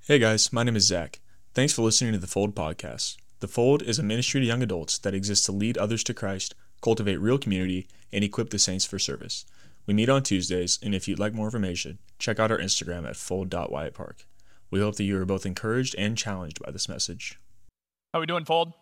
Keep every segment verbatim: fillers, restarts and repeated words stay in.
Hey guys, my name is Zach. Thanks for listening to the Fold podcast. The Fold is a ministry to young adults that exists to lead others to Christ, cultivate real community, and equip the saints for service. We meet on Tuesdays, and if you'd like more information, check out our Instagram at fold dot wyatt park. We hope that you are both encouraged and challenged by this message. How we doing, Fold?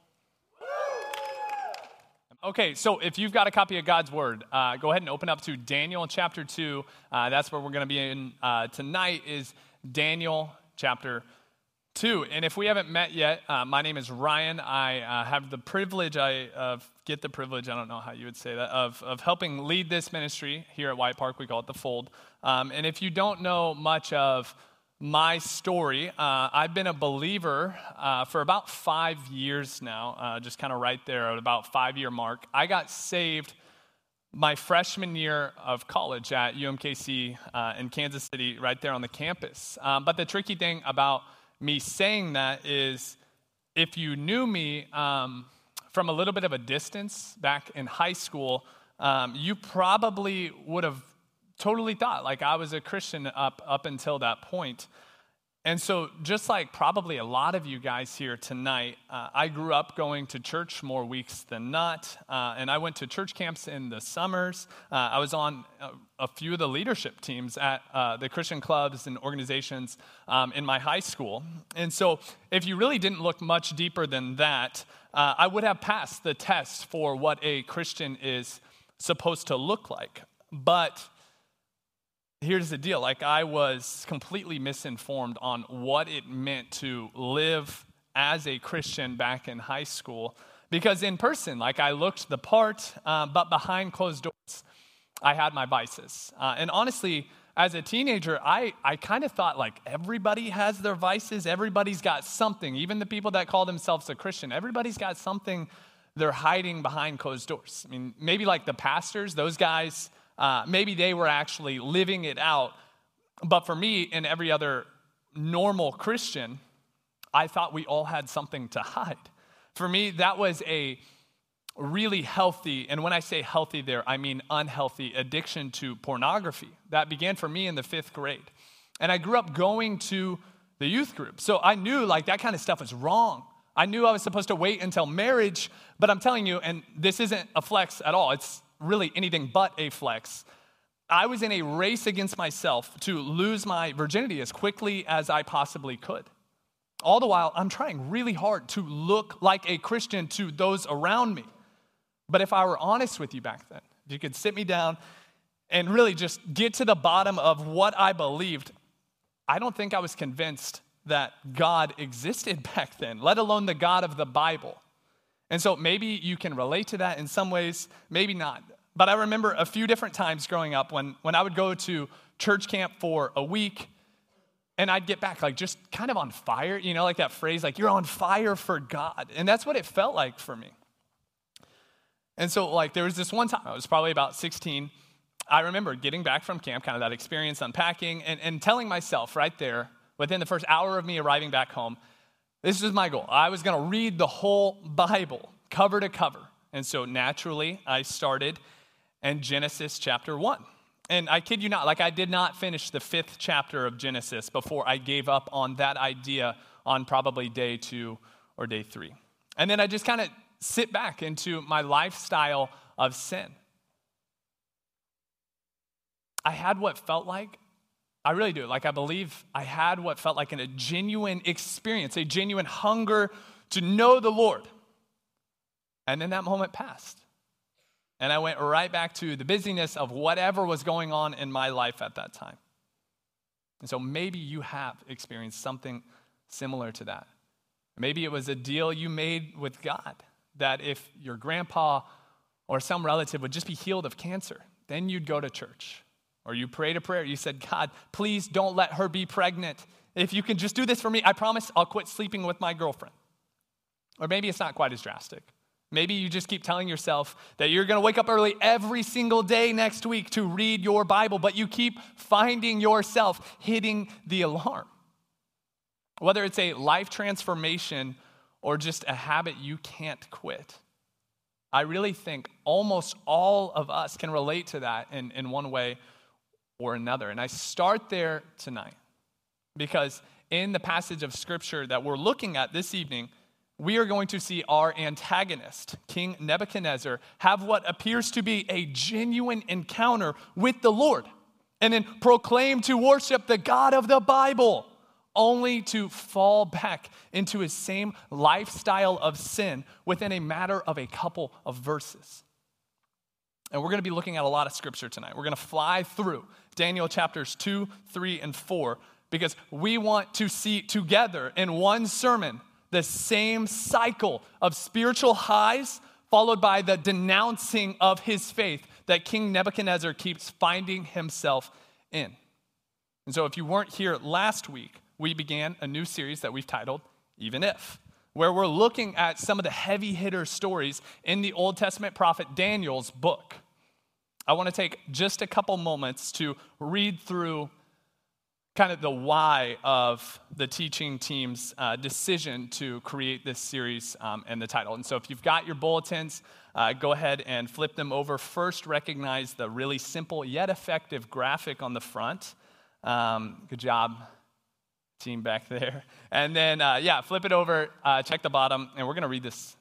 Okay, so if you've got a copy of God's Word, uh, go ahead and open up to Daniel chapter two. Uh, that's where we're going to be in uh, tonight is Daniel chapter two. And if we haven't met yet, uh, my name is Ryan. I uh, have the privilege, I uh, get the privilege, I don't know how you would say that, of, of helping lead this ministry here at Wyatt Park. We call it The Fold. Um, and if you don't know much of my story, uh, I've been a believer uh, for about five years now, uh, just kind of right there at about five-year mark. I got saved my freshman year of college at U M K C uh, in Kansas City, right there on the campus. Um, but the tricky thing about me saying that is if you knew me um, from a little bit of a distance back in high school, um, you probably would have totally thought like I was a Christian up, up until that point. And so just like probably a lot of you guys here tonight, uh, I grew up going to church more weeks than not, uh, and I went to church camps in the summers. Uh, I was on a, a few of the leadership teams at uh, the Christian clubs and organizations um, in my high school. And so if you really didn't look much deeper than that, uh, I would have passed the test for what a Christian is supposed to look like. But here's the deal, like I was completely misinformed on what it meant to live as a Christian back in high school, because in person, like I looked the part, uh, but behind closed doors, I had my vices. Uh, and honestly, as a teenager, I, I kind of thought like everybody has their vices, everybody's got something, even the people that call themselves a Christian, everybody's got something they're hiding behind closed doors. I mean, maybe like the pastors, those guys, Uh, maybe they were actually living it out. But for me and every other normal Christian, I thought we all had something to hide. For me, that was a really healthy, and when I say healthy there, I mean unhealthy addiction to pornography. That began for me in the fifth grade. And I grew up going to the youth group. So I knew like that kind of stuff was wrong. I knew I was supposed to wait until marriage, but I'm telling you, and this isn't a flex at all, it's really anything but a flex. I was in a race against myself to lose my virginity as quickly as I possibly could. All the while, I'm trying really hard to look like a Christian to those around me. But if I were honest with you back then, if you could sit me down and really just get to the bottom of what I believed, I don't think I was convinced that God existed back then, let alone the God of the Bible. And so maybe you can relate to that in some ways, maybe not. But I remember a few different times growing up when, when I would go to church camp for a week and I'd get back like just kind of on fire, you know, like that phrase, like you're on fire for God. And that's what it felt like for me. And so like there was this one time, I was probably about sixteen. I remember getting back from camp, kind of that experience unpacking and, and telling myself right there within the first hour of me arriving back home, this is my goal. I was going to read the whole Bible, cover to cover. And so naturally, I started in Genesis chapter one. And I kid you not, like I did not finish the fifth chapter of Genesis before I gave up on that idea on probably day two or day three. And then I just kind of sit back into my lifestyle of sin. I had what felt like I really do. Like, I believe I had what felt like a genuine experience, a genuine hunger to know the Lord. And then that moment passed. And I went right back to the busyness of whatever was going on in my life at that time. And so maybe you have experienced something similar to that. Maybe it was a deal you made with God that if your grandpa or some relative would just be healed of cancer, then you'd go to church. Or you prayed a prayer. You said, God, please don't let her be pregnant. If you can just do this for me, I promise I'll quit sleeping with my girlfriend. Or maybe it's not quite as drastic. Maybe you just keep telling yourself that you're going to wake up early every single day next week to read your Bible, but you keep finding yourself hitting the alarm. Whether it's a life transformation or just a habit you can't quit. I really think almost all of us can relate to that in, in one way or another. And I start there tonight because in the passage of Scripture that we're looking at this evening, we are going to see our antagonist, King Nebuchadnezzar, have what appears to be a genuine encounter with the Lord, and then proclaim to worship the God of the Bible, only to fall back into his same lifestyle of sin within a matter of a couple of verses. And we're going to be looking at a lot of Scripture tonight. We're going to fly through Daniel chapters two, three, and four, because we want to see together in one sermon the same cycle of spiritual highs followed by the denouncing of his faith that King Nebuchadnezzar keeps finding himself in. And so if you weren't here last week, we began a new series that we've titled Even If, where we're looking at some of the heavy hitter stories in the Old Testament prophet Daniel's book. I want to take just a couple moments to read through kind of the why of the teaching team's uh, decision to create this series um, and the title. And so if you've got your bulletins, uh, go ahead and flip them over. First, recognize the really simple yet effective graphic on the front. Um, good job, team back there. And then, uh, yeah, flip it over, uh, check the bottom, and we're going to read this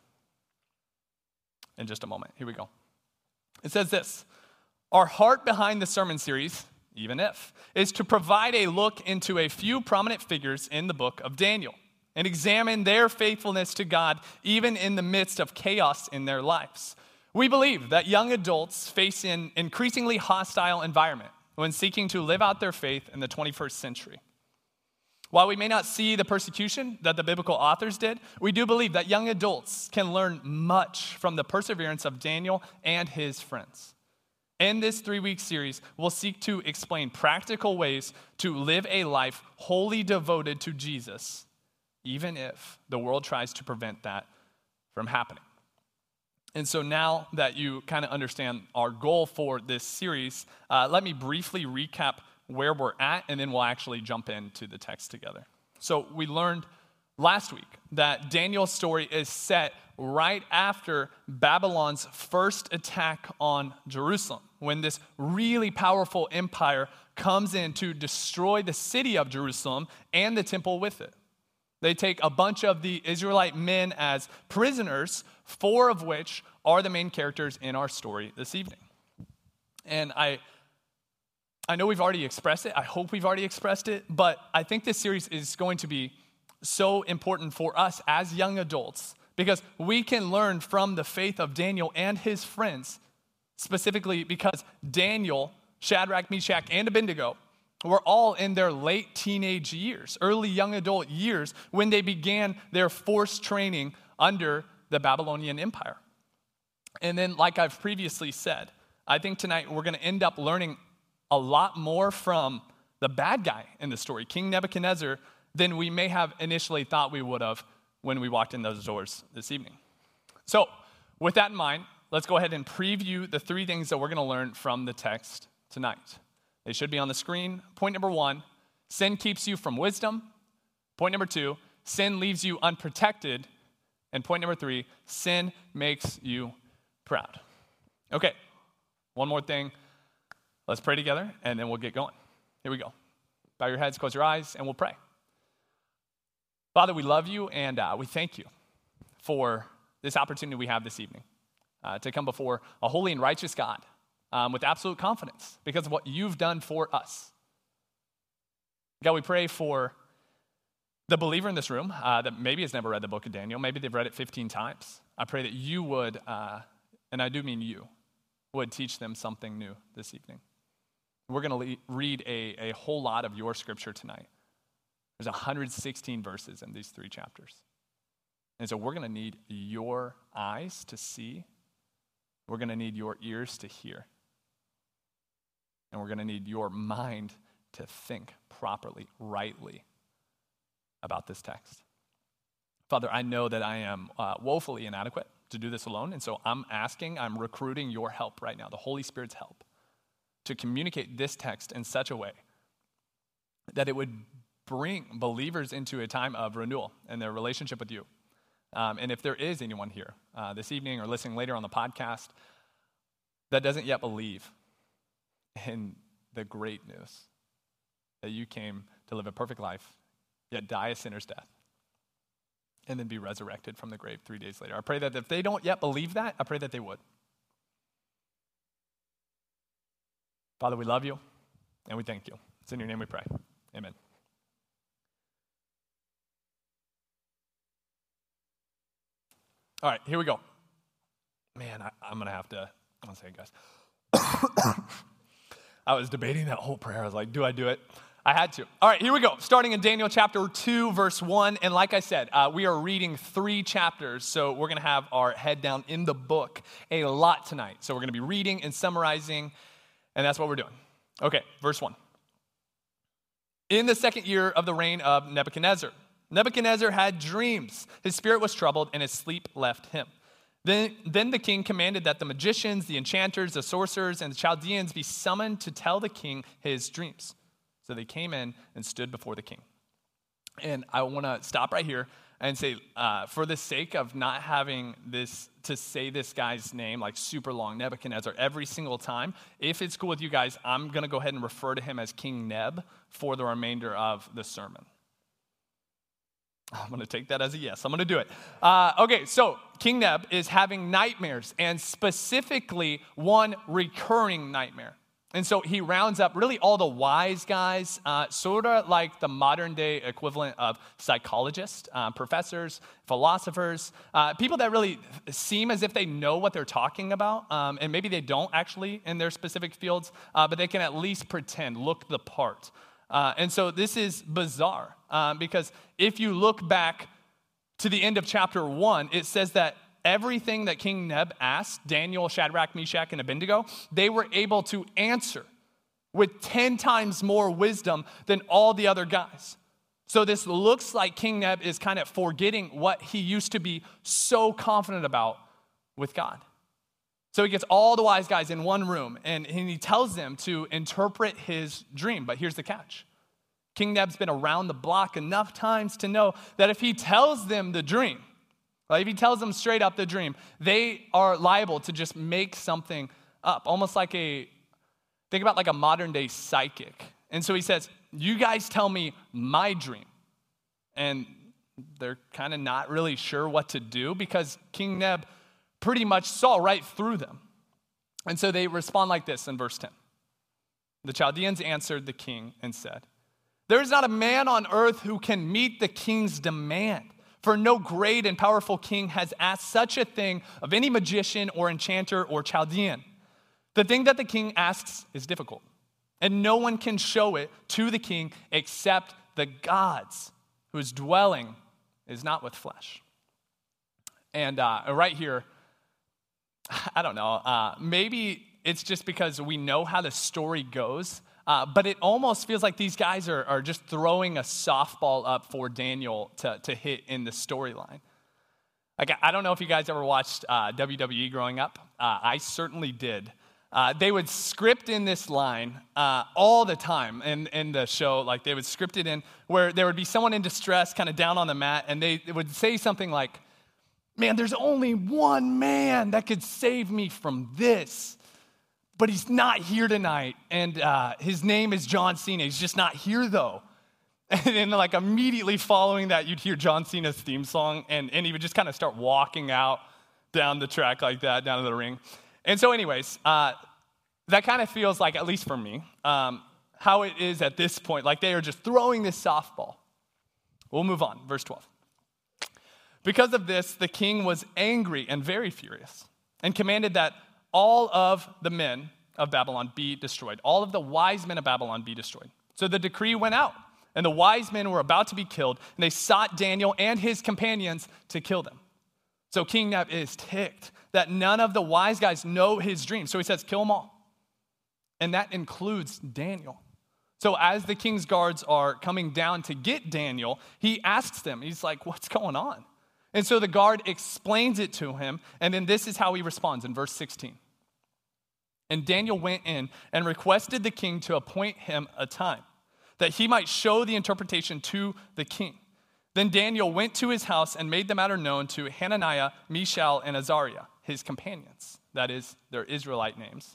in just a moment. Here we go. It says this: our heart behind the sermon series, Even If, is to provide a look into a few prominent figures in the book of Daniel and examine their faithfulness to God even in the midst of chaos in their lives. We believe that young adults face an increasingly hostile environment when seeking to live out their faith in the twenty-first century. While we may not see the persecution that the biblical authors did, we do believe that young adults can learn much from the perseverance of Daniel and his friends. In this three-week series, we'll seek to explain practical ways to live a life wholly devoted to Jesus, even if the world tries to prevent that from happening. And so now that you kind of understand our goal for this series, uh, let me briefly recap where we're at, and then we'll actually jump into the text together. So we learned last week that Daniel's story is set right after Babylon's first attack on Jerusalem, when this really powerful empire comes in to destroy the city of Jerusalem and the temple with it. They take a bunch of the Israelite men as prisoners, four of which are the main characters in our story this evening. And I, I know we've already expressed it. I hope we've already expressed it. But I think this series is going to be so important for us as young adults because we can learn from the faith of Daniel and his friends, specifically because Daniel, Shadrach, Meshach, and Abednego were all in their late teenage years, early young adult years, when they began their forced training under the Babylonian Empire. And then, like I've previously said, I think tonight we're going to end up learning a lot more from the bad guy in the story, King Nebuchadnezzar, than we may have initially thought we would have when we walked in those doors this evening. So, with that in mind, let's go ahead and preview the three things that we're going to learn from the text tonight. They should be on the screen. Point number one, sin keeps you from wisdom. Point number two, sin leaves you unprotected. And point number three, sin makes you proud. Okay, one more thing. Let's pray together, and then we'll get going. Here we go. Bow your heads, close your eyes, and we'll pray. Father, we love you, and uh, we thank you for this opportunity we have this evening uh, to come before a holy and righteous God um, with absolute confidence because of what you've done for us. God, we pray for the believer in this room uh, that maybe has never read the book of Daniel. Maybe they've read it fifteen times. I pray that you would, uh, and I do mean you, would teach them something new this evening. We're going to le- read a, a whole lot of your scripture tonight. There's one hundred sixteen verses in these three chapters. And so we're going to need your eyes to see. We're going to need your ears to hear. And we're going to need your mind to think properly, rightly about this text. Father, I know that I am uh, woefully inadequate to do this alone. And so I'm asking, I'm recruiting your help right now, the Holy Spirit's help, to communicate this text in such a way that it would bring believers into a time of renewal in their relationship with you. Um, and if there is anyone here uh, this evening or listening later on the podcast that doesn't yet believe in the great news that you came to live a perfect life yet die a sinner's death, and then be resurrected from the grave three days later. I pray that if they don't yet believe that, I pray that they would. Father, we love you, and we thank you. It's in your name we pray. Amen. All right, here we go. Man, I, I'm going to have to, I'll say it, guys. I was debating that whole prayer. I was like, do I do it? I had to. All right, here we go. Starting in Daniel chapter two, verse one. And like I said, uh, we are reading three chapters, so we're going to have our head down in the book a lot tonight. So we're going to be reading and summarizing, and that's what we're doing. Okay, verse one. In the second year of the reign of Nebuchadnezzar, Nebuchadnezzar had dreams. His spirit was troubled, and his sleep left him. Then, then the king commanded that the magicians, the enchanters, the sorcerers, and the Chaldeans be summoned to tell the king his dreams. So they came in and stood before the king. And I want to stop right here and say, uh, for the sake of not having this, to say this guy's name like super long, Nebuchadnezzar, every single time, if it's cool with you guys, I'm going to go ahead and refer to him as King Neb for the remainder of the sermon. I'm going to take that as a yes. I'm going to do it. Uh, okay, so King Neb is having nightmares, and specifically one recurring nightmare. And so he rounds up really all the wise guys, uh, sort of like the modern day equivalent of psychologists, uh, professors, philosophers, uh, people that really seem as if they know what they're talking about. Um, and maybe they don't actually in their specific fields, uh, but they can at least pretend, look the part. Uh, and so this is bizarre um, because if you look back to the end of chapter one, it says that everything that King Neb asked, Daniel, Shadrach, Meshach, and Abednego, they were able to answer with ten times more wisdom than all the other guys. So this looks like King Neb is kind of forgetting what he used to be so confident about with God. So he gets all the wise guys in one room, and, and he tells them to interpret his dream. But here's the catch. King Neb's been around the block enough times to know that if he tells them the dream, like if he tells them straight up the dream, they are liable to just make something up, almost like a, think about like a modern day psychic. And so he says, you guys tell me my dream. And they're kind of not really sure what to do because King Neb pretty much saw right through them. And so they respond like this in verse ten. The Chaldeans answered the king and said, there is not a man on earth who can meet the king's demand. For no great and powerful king has asked such a thing of any magician or enchanter or Chaldean. The thing that the king asks is difficult, and no one can show it to the king except the gods, whose dwelling is not with flesh. And uh, right here, I don't know, uh, maybe it's just because we know how the story goes, Uh, but it almost feels like these guys are, are just throwing a softball up for Daniel to, to hit in the storyline. Like, I don't know if you guys ever watched uh, W W E growing up. Uh, I certainly did. Uh, they would script in this line uh, all the time in, in the show. Like, they would script it in where there would be someone in distress kind of down on the mat, and they, they would say something like, man, there's only one man that could save me from this. But he's not here tonight, and uh, his name is John Cena. He's just not here, though. And then, like, immediately following that, you'd hear John Cena's theme song, and, and he would just kind of start walking out down the track like that, down to the ring. And so anyways, uh, that kind of feels like, at least for me, um, how it is at this point. Like, they are just throwing this softball. We'll move on. Verse twelve. Because of this, the king was angry and very furious and commanded that all of the men of Babylon be destroyed. All of the wise men of Babylon be destroyed. So the decree went out, and the wise men were about to be killed, and they sought Daniel and his companions to kill them. So King Neb is ticked that none of the wise guys know his dream. So he says, kill them all. And that includes Daniel. So as the king's guards are coming down to get Daniel, he asks them, he's like, what's going on? And so the guard explains it to him, and then this is how he responds in verse sixteen. And Daniel went in and requested the king to appoint him a time, that he might show the interpretation to the king. Then Daniel went to his house and made the matter known to Hananiah, Mishael, and Azariah, his companions, that is, their Israelite names.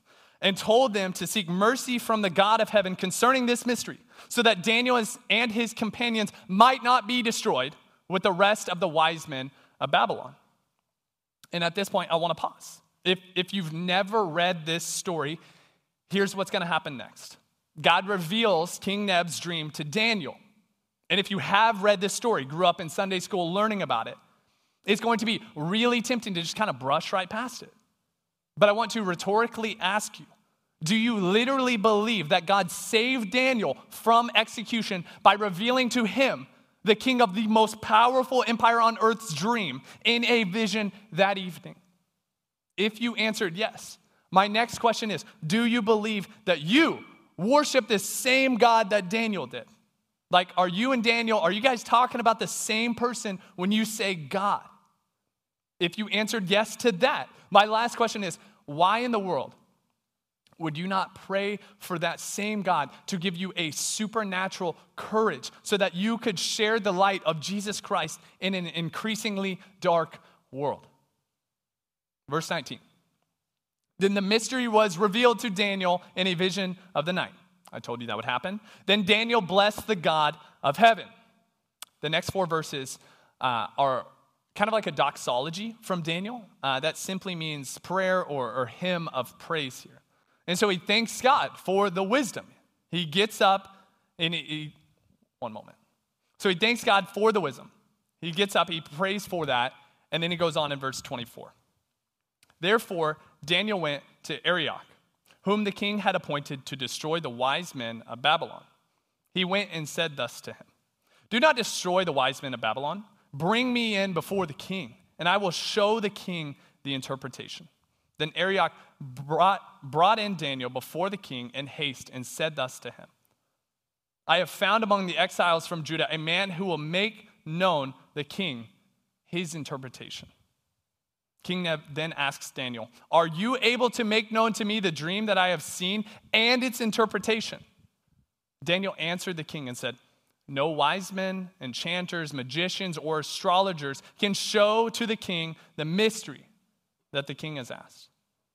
and told them to seek mercy from the God of heaven concerning this mystery, so that Daniel and his companions might not be destroyed with the rest of the wise men of Babylon. And at this point, I want to pause. If, if you've never read this story, here's what's going to happen next. God reveals King Neb's dream to Daniel. And if you have read this story, grew up in Sunday school learning about it, it's going to be really tempting to just kind of brush right past it. But I want to rhetorically ask you, do you literally believe that God saved Daniel from execution by revealing to him the king of the most powerful empire on earth's dream in a vision that evening? If you answered yes, my next question is, do you believe that you worship this same God that Daniel did? Like, are you and Daniel, are you guys talking about the same person when you say God? If you answered yes to that, my last question is, why in the world would you not pray for that same God to give you a supernatural courage so that you could share the light of Jesus Christ in an increasingly dark world? Verse nineteen. Then the mystery was revealed to Daniel in a vision of the night. I told you that would happen. Then Daniel blessed the God of heaven. The next four verses uh, are kind of like a doxology from Daniel. Uh, that simply means prayer or, or hymn of praise here. And so he thanks God for the wisdom. He gets up and he, he, one moment. So he thanks God for the wisdom. He gets up, he prays for that, and then he goes on in verse twenty-four. Therefore, Daniel went to Arioch, whom the king had appointed to destroy the wise men of Babylon. He went and said thus to him, do not destroy the wise men of Babylon. Bring me in before the king, and I will show the king the interpretation. Then Arioch brought, brought in Daniel before the king in haste and said thus to him, I have found among the exiles from Judah a man who will make known the king his interpretation. King Neb then asks Daniel, are you able to make known to me the dream that I have seen and its interpretation? Daniel answered the king and said, no wise men, enchanters, magicians, or astrologers can show to the king the mystery that the king has asked.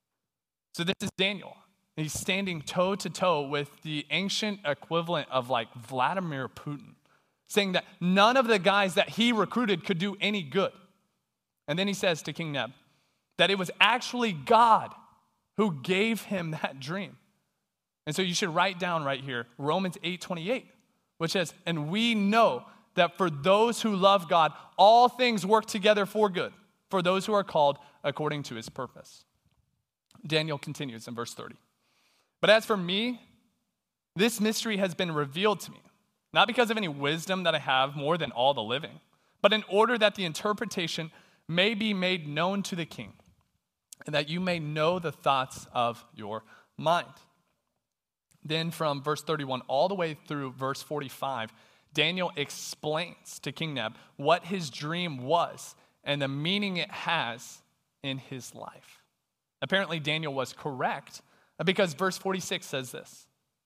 So this is Daniel. He's standing toe to toe with the ancient equivalent of like Vladimir Putin, saying that none of the guys that he recruited could do any good. And then he says to King Neb that it was actually God who gave him that dream. And so you should write down right here, Romans eight twenty-eight, which says, and we know that for those who love God, all things work together for good, for those who are called according to his purpose. Daniel continues in verse thirty. But as for me, this mystery has been revealed to me, not because of any wisdom that I have more than all the living, but in order that the interpretation may be made known to the king, and that you may know the thoughts of your mind. Then from verse thirty-one all the way through verse forty-five, Daniel explains to King Neb what his dream was and the meaning it has in his life. Apparently, Daniel was correct because verse forty-six says this.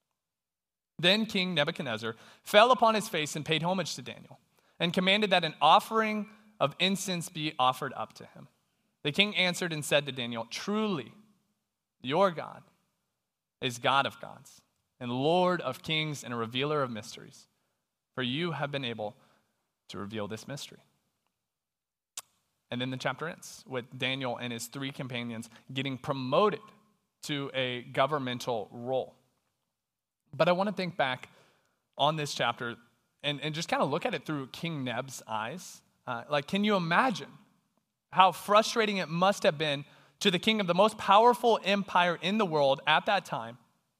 Then King Nebuchadnezzar fell upon his face and paid homage to Daniel and commanded that an offering of incense be offered up to him. The king answered and said to Daniel, truly, your God is God of gods and Lord of kings and a revealer of mysteries, for you have been able to reveal this mystery. And then the chapter ends with Daniel and his three companions getting promoted to a governmental role. But I want to think back on this chapter and, and just kind of look at it through King Neb's eyes. Uh, like, can you imagine how frustrating it must have been to the king of the most powerful empire in the world at that time,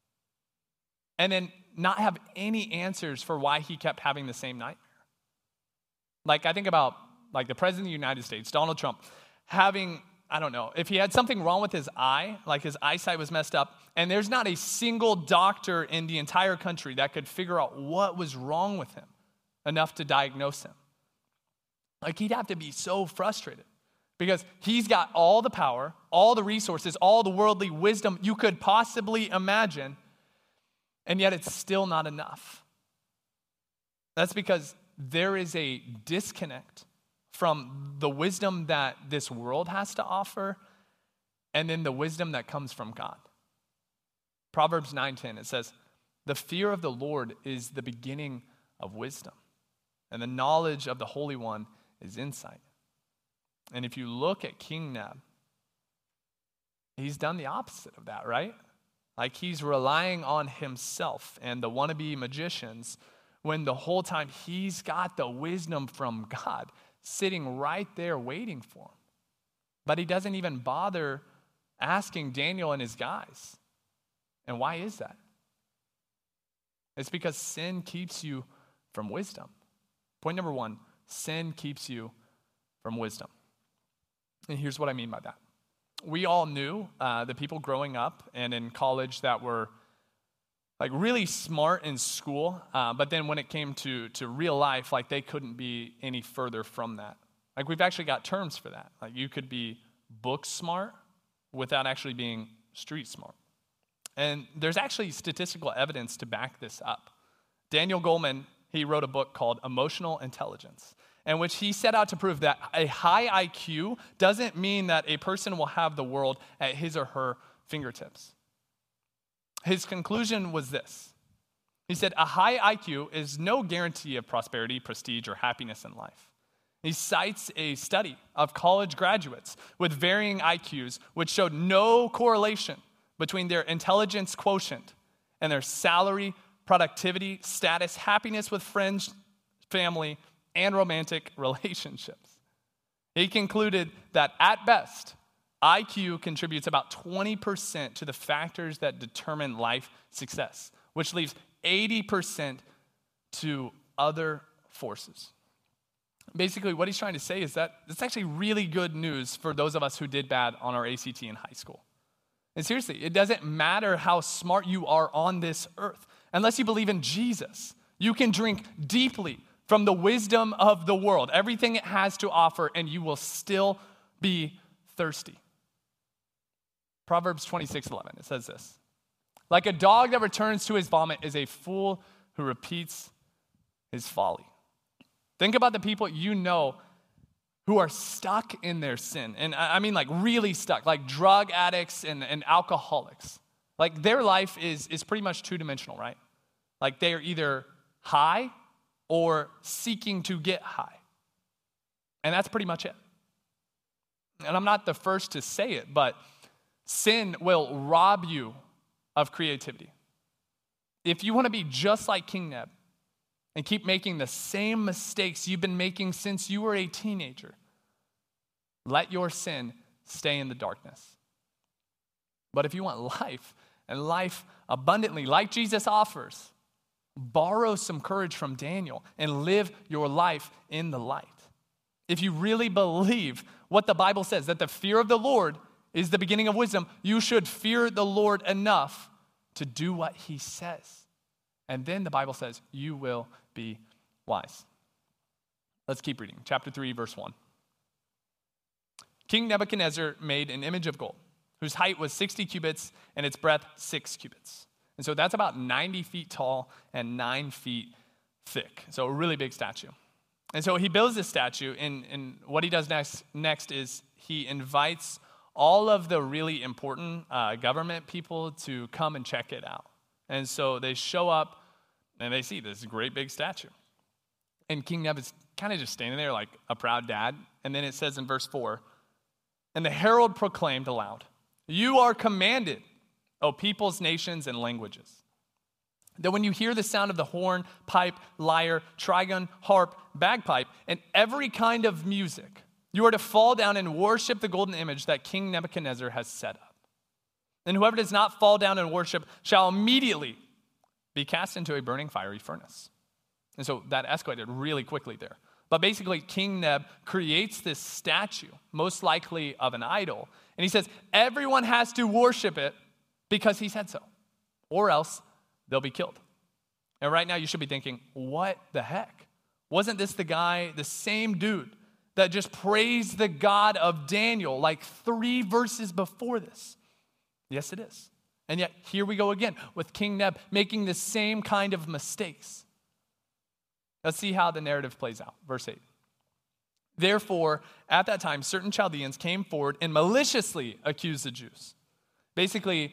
and then not have any answers for why he kept having the same nightmare? Like, I think about like the president of the United States, Donald Trump, having, I don't know, if he had something wrong with his eye, like his eyesight was messed up, and there's not a single doctor in the entire country that could figure out what was wrong with him enough to diagnose him. Like, he'd have to be so frustrated because he's got all the power, all the resources, all the worldly wisdom you could possibly imagine, and yet it's still not enough. That's because there is a disconnect from the wisdom that this world has to offer and then the wisdom that comes from God. Proverbs nine ten, it says, "The fear of the Lord is the beginning of wisdom, and the knowledge of the Holy One is insight." And if you look at King Neb, he's done the opposite of that, right? Like he's relying on himself and the wannabe magicians when the whole time he's got the wisdom from God sitting right there waiting for him. But he doesn't even bother asking Daniel and his guys. And why is that? It's because sin keeps you from wisdom. Point number one, sin keeps you from wisdom. And here's what I mean by that. We all knew uh, the people growing up and in college that were like really smart in school, uh, but then when it came to, to real life, like they couldn't be any further from that. Like we've actually got terms for that. Like you could be book smart without actually being street smart. And there's actually statistical evidence to back this up. Daniel Goleman, he wrote a book called Emotional Intelligence, in which he set out to prove that a high I Q doesn't mean that a person will have the world at his or her fingertips. His conclusion was this. He said, a high I Q is no guarantee of prosperity, prestige, or happiness in life. He cites a study of college graduates with varying I Qs, which showed no correlation between their intelligence quotient and their salary, productivity, status, happiness with friends, family, and romantic relationships. He concluded that at best, I Q contributes about twenty percent to the factors that determine life success, which leaves eighty percent to other forces. Basically, what he's trying to say is that it's actually really good news for those of us who did bad on our A C T in high school. And seriously, it doesn't matter how smart you are on this earth. Unless you believe in Jesus, you can drink deeply from the wisdom of the world, everything it has to offer, and you will still be thirsty. Proverbs twenty-six eleven, it says this. Like a dog that returns to his vomit is a fool who repeats his folly. Think about the people you know who are stuck in their sin. And I mean like really stuck, like drug addicts and, and alcoholics. Like their life is, is pretty much two-dimensional, right? Like they are either high or seeking to get high. And that's pretty much it. And I'm not the first to say it, but sin will rob you of creativity. If you want to be just like King Neb and keep making the same mistakes you've been making since you were a teenager, let your sin stay in the darkness. But if you want life and life abundantly, like Jesus offers, borrow some courage from Daniel and live your life in the light. If you really believe what the Bible says, that the fear of the Lord is the beginning of wisdom, you should fear the Lord enough to do what he says. And then the Bible says you will be wise. Let's keep reading. Chapter three, verse one. King Nebuchadnezzar made an image of gold, whose height was sixty cubits and its breadth six cubits. And so that's about ninety feet tall and nine feet thick. So a really big statue. And so he builds this statue, and, and what he does next, next is he invites all of the really important uh, government people to come and check it out. And so they show up, and they see this great big statue. And King Neb is kind of just standing there like a proud dad. And then it says in verse four, and the herald proclaimed aloud, "You are commanded, O peoples, nations, and languages, that when you hear the sound of the horn, pipe, lyre, trigon, harp, bagpipe, and every kind of music, you are to fall down and worship the golden image that King Nebuchadnezzar has set up. And whoever does not fall down and worship shall immediately be cast into a burning fiery furnace." And so that escalated really quickly there. But basically, King Neb creates this statue, most likely of an idol. And he says, everyone has to worship it because he said so, or else they'll be killed. And right now you should be thinking, what the heck? Wasn't this the guy, the same dude that just praised the God of Daniel like three verses before this? Yes, it is. And yet here we go again with King Neb making the same kind of mistakes. Let's see how the narrative plays out. Verse eight. Therefore, at that time, certain Chaldeans came forward and maliciously accused the Jews. Basically,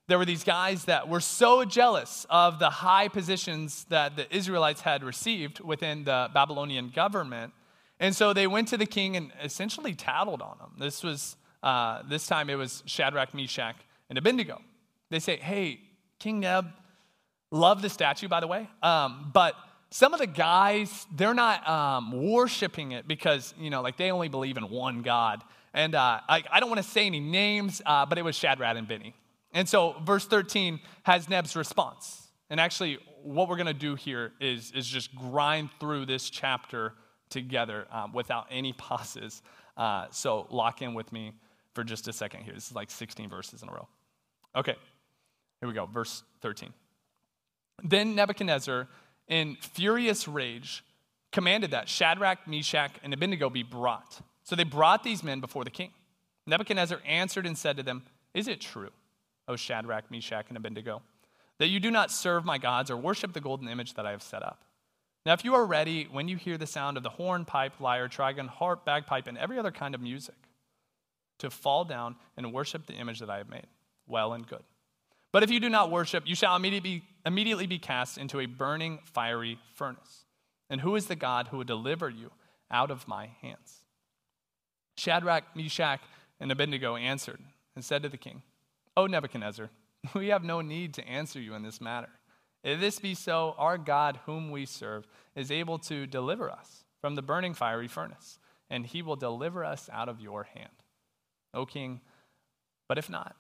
there were these guys that were so jealous of the high positions that the Israelites had received within the Babylonian government. And so they went to the king and essentially tattled on him. This was, uh, this time it was Shadrach, Meshach, and Abednego. They say, hey, King Neb, love the statue, by the way, um, but some of the guys, they're not um, worshiping it because, you know, like they only believe in one God. And uh, I, I don't want to say any names, uh, but it was Shadrach and Benny. And so verse thirteen has Neb's response. And actually, what we're going to do here is, is just grind through this chapter together um, without any pauses. Uh, so lock in with me for just a second here. This is like sixteen verses in a row. Okay, here we go, verse thirteen. Then Nebuchadnezzar, in furious rage, commanded that Shadrach, Meshach, and Abednego be brought. So they brought these men before the king. Nebuchadnezzar answered and said to them, is it true, O Shadrach, Meshach, and Abednego, that you do not serve my gods or worship the golden image that I have set up? Now if you are ready, when you hear the sound of the horn, pipe, lyre, trigon, harp, bagpipe, and every other kind of music, to fall down and worship the image that I have made, well and good. But if you do not worship, you shall immediately be, immediately be cast into a burning, fiery furnace. And who is the God who will deliver you out of my hands? Shadrach, Meshach, and Abednego answered and said to the king, O Nebuchadnezzar, we have no need to answer you in this matter. If this be so, our God whom we serve is able to deliver us from the burning fiery furnace, and he will deliver us out of your hand, O king. But if not,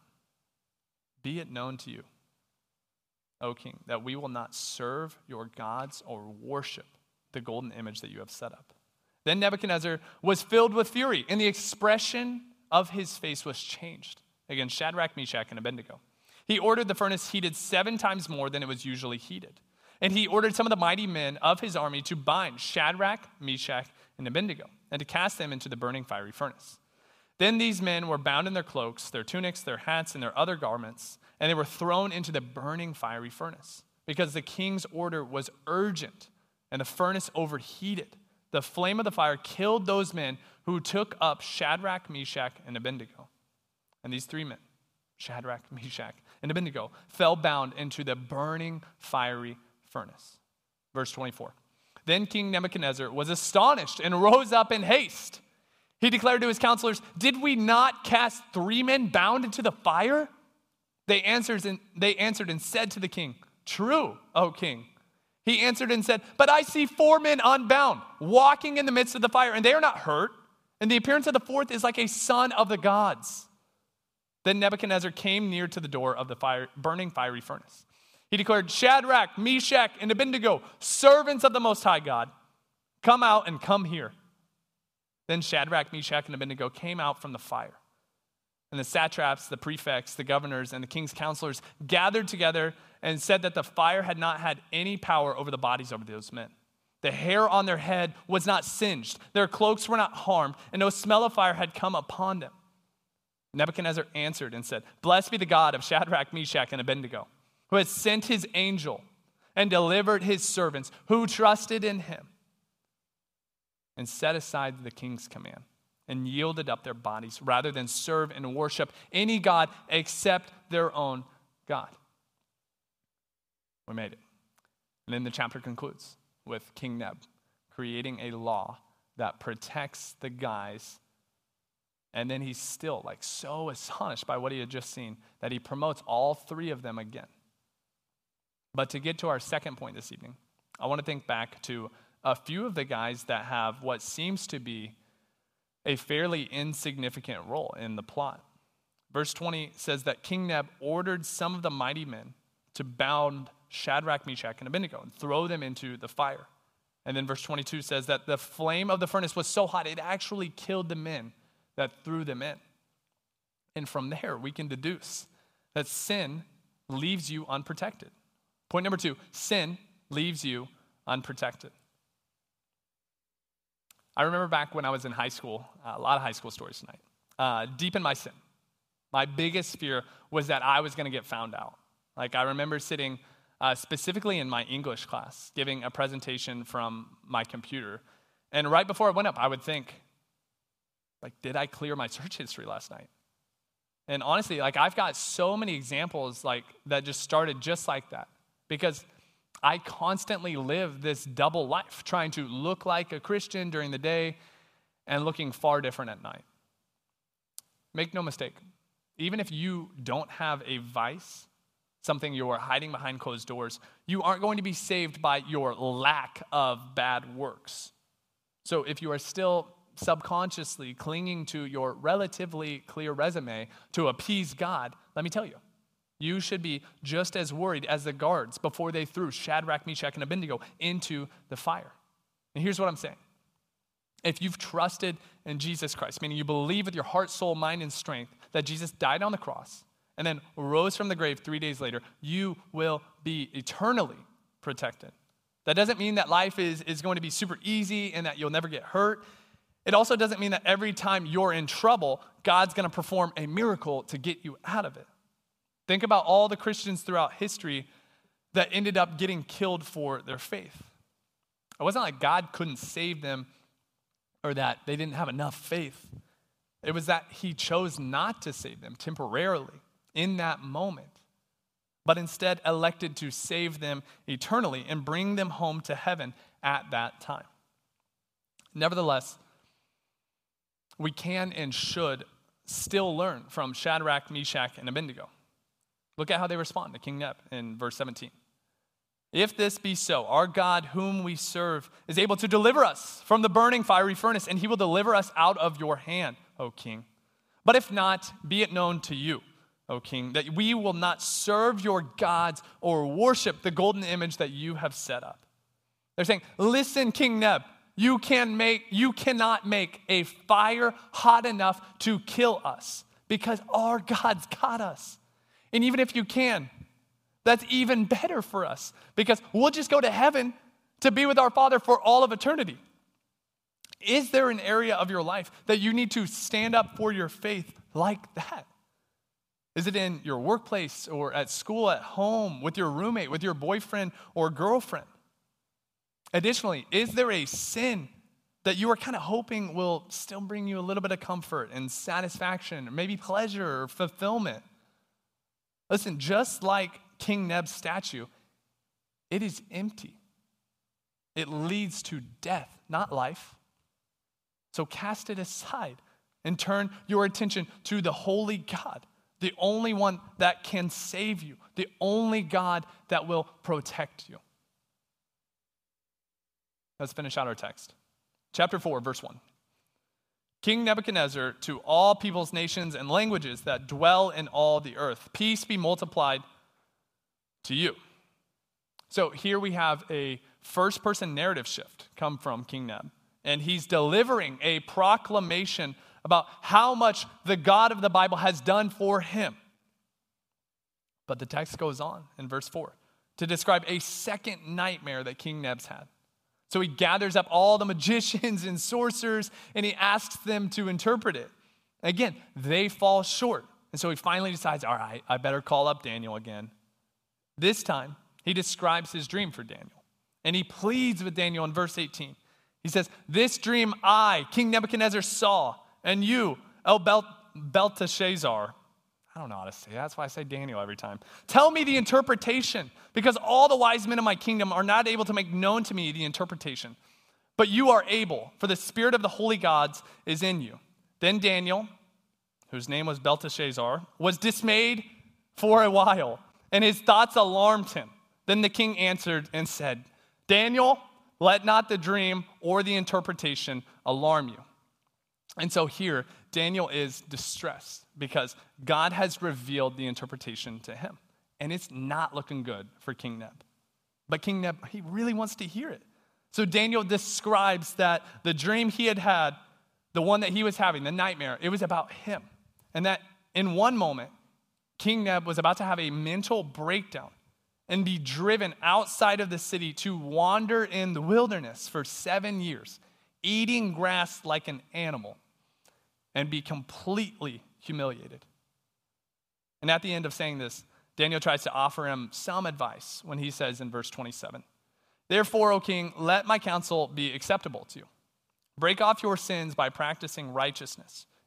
be it known to you, O king, that we will not serve your gods or worship the golden image that you have set up. Then Nebuchadnezzar was filled with fury, and the expression of his face was changed against Shadrach, Meshach, and Abednego. He ordered the furnace heated seven times more than it was usually heated. And he ordered some of the mighty men of his army to bind Shadrach, Meshach, and Abednego, and to cast them into the burning fiery furnace. Then these men were bound in their cloaks, their tunics, their hats, and their other garments, and they were thrown into the burning fiery furnace, because the king's order was urgent, and the furnace overheated. The flame of the fire killed those men who took up Shadrach, Meshach, and Abednego. And these three men, Shadrach, Meshach, and Abednego, fell bound into the burning fiery furnace. Verse twenty-four. Then King Nebuchadnezzar was astonished and rose up in haste. He declared to his counselors, did we not cast three men bound into the fire? They answered and, they answered and said to the king, true, O king. He answered and said, but I see four men unbound, walking in the midst of the fire, and they are not hurt. And the appearance of the fourth is like a son of the gods. Then Nebuchadnezzar came near to the door of the fire, burning fiery furnace. He declared, Shadrach, Meshach, and Abednego, servants of the Most High God, come out and come here. Then Shadrach, Meshach, and Abednego came out from the fire. And the satraps, the prefects, the governors, and the king's counselors gathered together and said that the fire had not had any power over the bodies of those men. The hair on their head was not singed, their cloaks were not harmed, and no smell of fire had come upon them. Nebuchadnezzar answered and said, blessed be the God of Shadrach, Meshach, and Abednego, who has sent his angel and delivered his servants who trusted in him, and set aside the king's command and yielded up their bodies rather than serve and worship any god except their own God. We made it. And then the chapter concludes with King Neb creating a law that protects the guys. And then he's still like so astonished by what he had just seen that he promotes all three of them again. But to get to our second point this evening, I want to think back to a few of the guys that have what seems to be a fairly insignificant role in the plot. Verse twenty says that King Neb ordered some of the mighty men to bound Shadrach, Meshach, and Abednego and throw them into the fire. And then verse twenty-two says that the flame of the furnace was so hot it actually killed the men that threw them in. And from there, we can deduce that sin leaves you unprotected. Point number two, sin leaves you unprotected. I remember back when I was in high school, uh, a lot of high school stories tonight, uh, deep in my sin. My biggest fear was that I was going to get found out. Like I remember sitting uh, specifically in my English class, giving a presentation from my computer. And right before I went up, I would think, like, did I clear my search history last night? And honestly, like I've got so many examples like that just started just like that because I constantly live this double life, trying to look like a Christian during the day and looking far different at night. Make no mistake, even if you don't have a vice, something you're hiding behind closed doors, you aren't going to be saved by your lack of bad works. So if you are still subconsciously clinging to your relatively clear resume to appease God, let me tell you, you should be just as worried as the guards before they threw Shadrach, Meshach, and Abednego into the fire. And here's what I'm saying. If you've trusted in Jesus Christ, meaning you believe with your heart, soul, mind, and strength that Jesus died on the cross and then rose from the grave three days later, you will be eternally protected. That doesn't mean that life is, is going to be super easy and that you'll never get hurt. It also doesn't mean that every time you're in trouble, God's going to perform a miracle to get you out of it. Think about all the Christians throughout history that ended up getting killed for their faith. It wasn't like God couldn't save them or that they didn't have enough faith. It was that he chose not to save them temporarily in that moment, but instead elected to save them eternally and bring them home to heaven at that time. Nevertheless, we can and should still learn from Shadrach, Meshach, and Abednego. Look at how they respond to King Neb in verse seventeen. If this be so, our God whom we serve is able to deliver us from the burning fiery furnace, and he will deliver us out of your hand, O king. But if not, be it known to you, O king, that we will not serve your gods or worship the golden image that you have set up. They're saying, listen, King Neb, you can make, you cannot make a fire hot enough to kill us because our God's got us. And even if you can, that's even better for us because we'll just go to heaven to be with our Father for all of eternity. Is there an area of your life that you need to stand up for your faith like that? Is it in your workplace or at school, at home, with your roommate, with your boyfriend or girlfriend? Additionally, is there a sin that you are kind of hoping will still bring you a little bit of comfort and satisfaction, or maybe pleasure or fulfillment? Listen, just like King Neb's statue, it is empty. It leads to death, not life. So cast it aside and turn your attention to the holy God, the only one that can save you, the only God that will protect you. Let's finish out our text. Chapter four, verse one. King Nebuchadnezzar, to all peoples, nations, and languages that dwell in all the earth, peace be multiplied to you. So here we have a first-person narrative shift come from King Neb, and he's delivering a proclamation about how much the God of the Bible has done for him. But the text goes on in verse four to describe a second nightmare that King Neb's had. So he gathers up all the magicians and sorcerers, and he asks them to interpret it. Again, they fall short. And so he finally decides, all right, I better call up Daniel again. This time, he describes his dream for Daniel. And he pleads with Daniel in verse eighteen. He says, this dream I, King Nebuchadnezzar, saw, and you, El Bel- Belteshazzar, I don't know how to say it. That's why I say Daniel every time. Tell me the interpretation, because all the wise men of my kingdom are not able to make known to me the interpretation. But you are able, for the spirit of the holy gods is in you. Then Daniel, whose name was Belteshazzar, was dismayed for a while, and his thoughts alarmed him. Then the king answered and said, Daniel, let not the dream or the interpretation alarm you. And so here, Daniel is distressed because God has revealed the interpretation to him. And it's not looking good for King Neb. But King Neb, he really wants to hear it. So Daniel describes that the dream he had had, the one that he was having, the nightmare, it was about him. And that in one moment, King Neb was about to have a mental breakdown and be driven outside of the city to wander in the wilderness for seven years, eating grass like an animal, and be completely humiliated. And at the end of saying this, Daniel tries to offer him some advice when he says in verse twenty-seven, Therefore, O king, let my counsel be acceptable to you. Break off your sins by practicing righteousness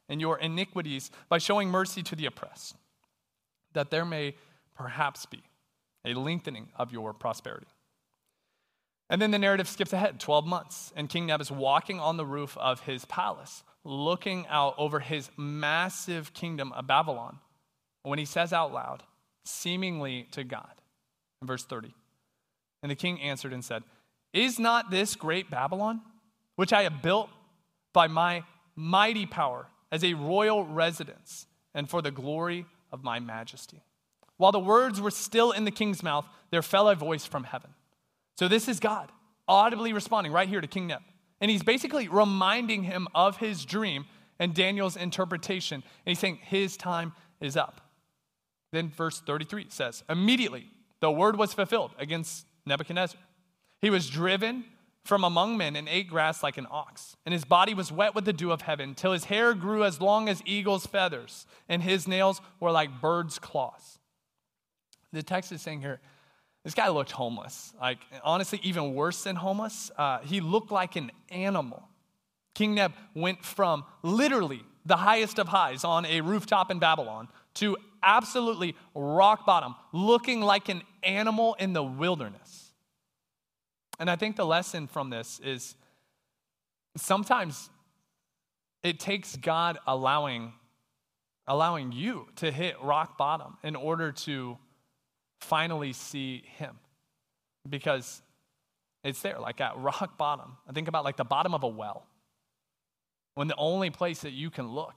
and your iniquities by showing mercy to the oppressed, that there may perhaps be a lengthening of your prosperity. And then the narrative skips ahead, twelve months, and King Neb is walking on the roof of his palace, looking out over his massive kingdom of Babylon, when he says out loud, seemingly to God, in verse thirty, and the king answered and said, "Is not this great Babylon, which I have built by my mighty power as a royal residence and for the glory of my majesty?" While the words were still in the king's mouth, there fell a voice from heaven. So this is God audibly responding right here to King Neb. And he's basically reminding him of his dream and Daniel's interpretation. And he's saying his time is up. Then verse thirty-three says, immediately the word was fulfilled against Nebuchadnezzar. He was driven from among men and ate grass like an ox. And his body was wet with the dew of heaven till his hair grew as long as eagle's feathers and his nails were like birds' claws. The text is saying here, this guy looked homeless. Like, honestly, even worse than homeless. Uh, he looked like an animal. King Neb went from literally the highest of highs on a rooftop in Babylon to absolutely rock bottom, looking like an animal in the wilderness. And I think the lesson from this is sometimes it takes God allowing, allowing you to hit rock bottom in order to finally see him, because it's there, like at rock bottom. I think about like the bottom of a well, when the only place that you can look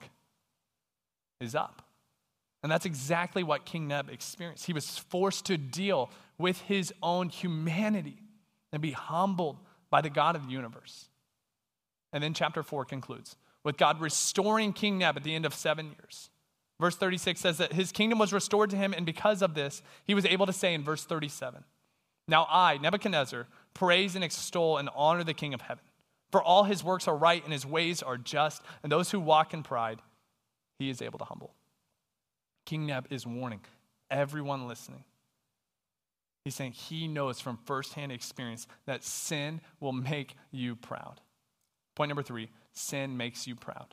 is up. And that's exactly what King Neb experienced. He was forced to deal with his own humanity and be humbled by the God of the universe. And then chapter four concludes with God restoring King Neb at the end of seven years. Verse thirty-six says that his kingdom was restored to him, and because of this, he was able to say in verse thirty-seven, "Now I, Nebuchadnezzar, praise and extol and honor the King of heaven. For all his works are right and his ways are just, and those who walk in pride, he is able to humble." King Neb is warning everyone listening. He's saying he knows from firsthand experience that sin will make you proud. Point number three, sin makes you proud.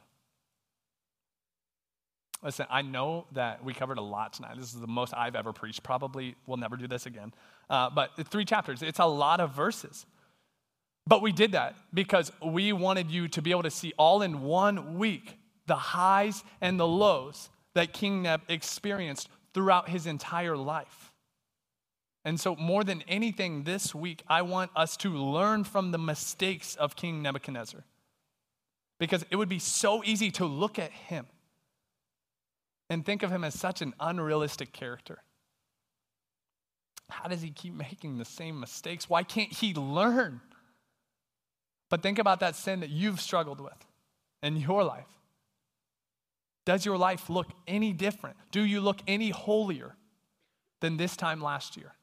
Listen, I know that we covered a lot tonight. This is the most I've ever preached. Probably we'll never do this again. Uh, but three chapters, it's a lot of verses. But we did that because we wanted you to be able to see all in one week the highs and the lows that King Neb experienced throughout his entire life. And so more than anything this week, I want us to learn from the mistakes of King Nebuchadnezzar. Because it would be so easy to look at him and think of him as such an unrealistic character. How does he keep making the same mistakes? Why can't he learn? But think about that sin that you've struggled with in your life. Does your life look any different? Do you look any holier than this time last year?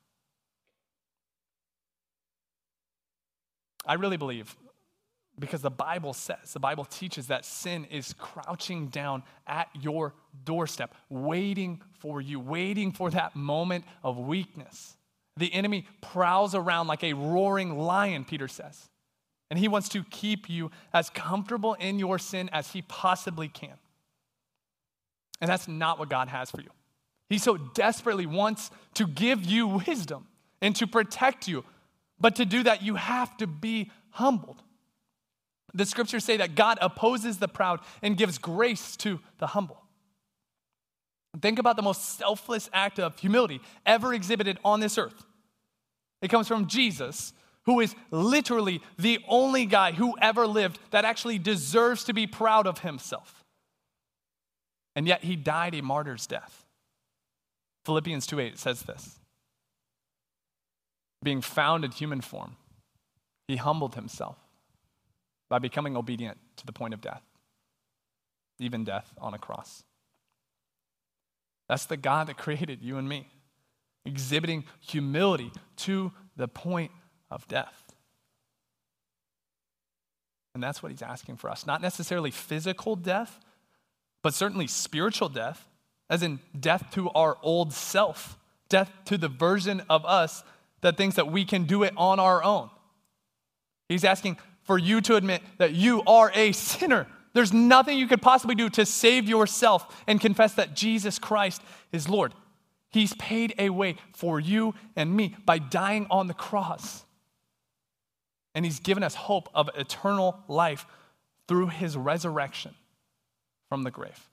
I really believe, because the Bible says, the Bible teaches that sin is crouching down at your doorstep, waiting for you, waiting for that moment of weakness. The enemy prowls around like a roaring lion, Peter says. And he wants to keep you as comfortable in your sin as he possibly can. And that's not what God has for you. He so desperately wants to give you wisdom and to protect you. But to do that, you have to be humbled. The scriptures say that God opposes the proud and gives grace to the humble. Think about the most selfless act of humility ever exhibited on this earth. It comes from Jesus, who is literally the only guy who ever lived that actually deserves to be proud of himself. And yet he died a martyr's death. Philippians two eight says this. Being found in human form, he humbled himself by becoming obedient to the point of death, even death on a cross. That's the God that created you and me, exhibiting humility to the point of death. And that's what he's asking for us. Not necessarily physical death, but certainly spiritual death, as in death to our old self, death to the version of us that thinks that we can do it on our own. He's asking for you to admit that you are a sinner There's nothing you could possibly do to save yourself and confess that Jesus Christ is Lord. He's paid a way for you and me by dying on the cross. And he's given us hope of eternal life through his resurrection from the grave.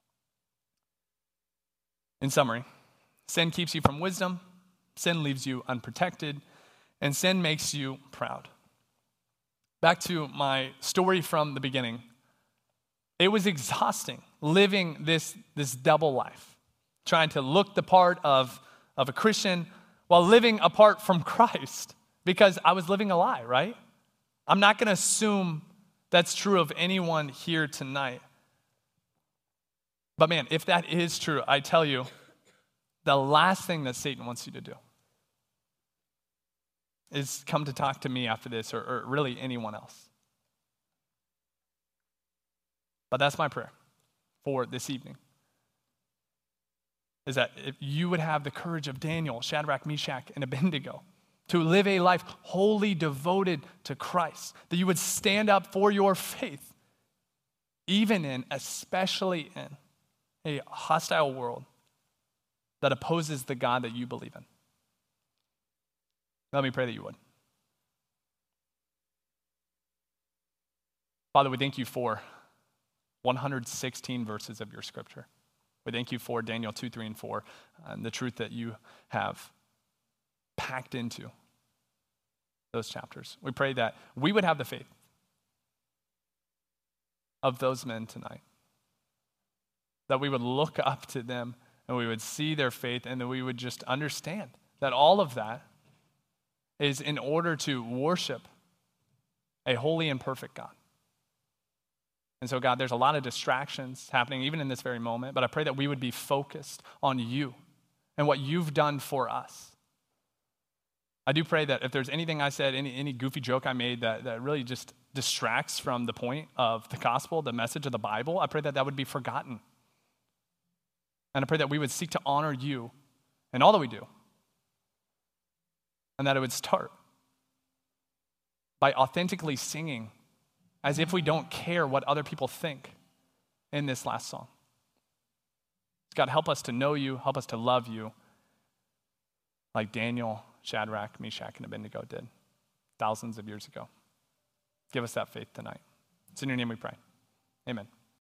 In summary, sin keeps you from wisdom, sin leaves you unprotected, and sin makes you proud. Back to my story from the beginning. It was exhausting living this, this double life, trying to look the part of, of a Christian while living apart from Christ, because I was living a lie, right? I'm not going to assume that's true of anyone here tonight. But man, if that is true, I tell you, the last thing that Satan wants you to do is come to talk to me after this, or, or really anyone else. But that's my prayer for this evening, is that if you would have the courage of Daniel, Shadrach, Meshach, and Abednego to live a life wholly devoted to Christ, that you would stand up for your faith, even in, especially in, a hostile world that opposes the God that you believe in. Let me pray that you would. Father, we thank you for one hundred sixteen verses of your scripture. We thank you for Daniel two, three, and four, and the truth that you have packed into those chapters. We pray that we would have the faith of those men tonight, that we would look up to them and we would see their faith, and that we would just understand that all of that is in order to worship a holy and perfect God. And so, God, there's a lot of distractions happening even in this very moment, but I pray that we would be focused on you and what you've done for us. I do pray that if there's anything I said, any, any goofy joke I made that, that really just distracts from the point of the gospel, the message of the Bible, I pray that that would be forgotten. And I pray that we would seek to honor you in all that we do. And that it would start by authentically singing as if we don't care what other people think in this last song. God, help us to know you, help us to love you like Daniel, Shadrach, Meshach, and Abednego did thousands of years ago. Give us that faith tonight. It's in your name we pray. Amen.